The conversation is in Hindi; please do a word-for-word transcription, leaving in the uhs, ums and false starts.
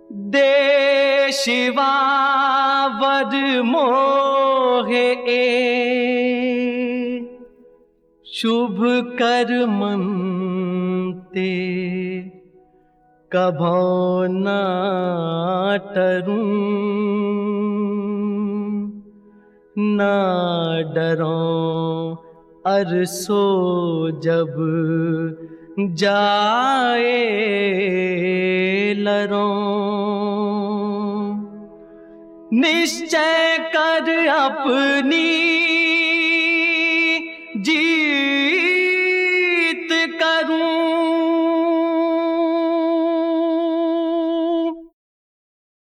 दे शिवा वर मोहे ए शुभ कर्मन्ते कभो न टरूं न डरों अरसो जब जाए लरों। निश्चय कर अपनी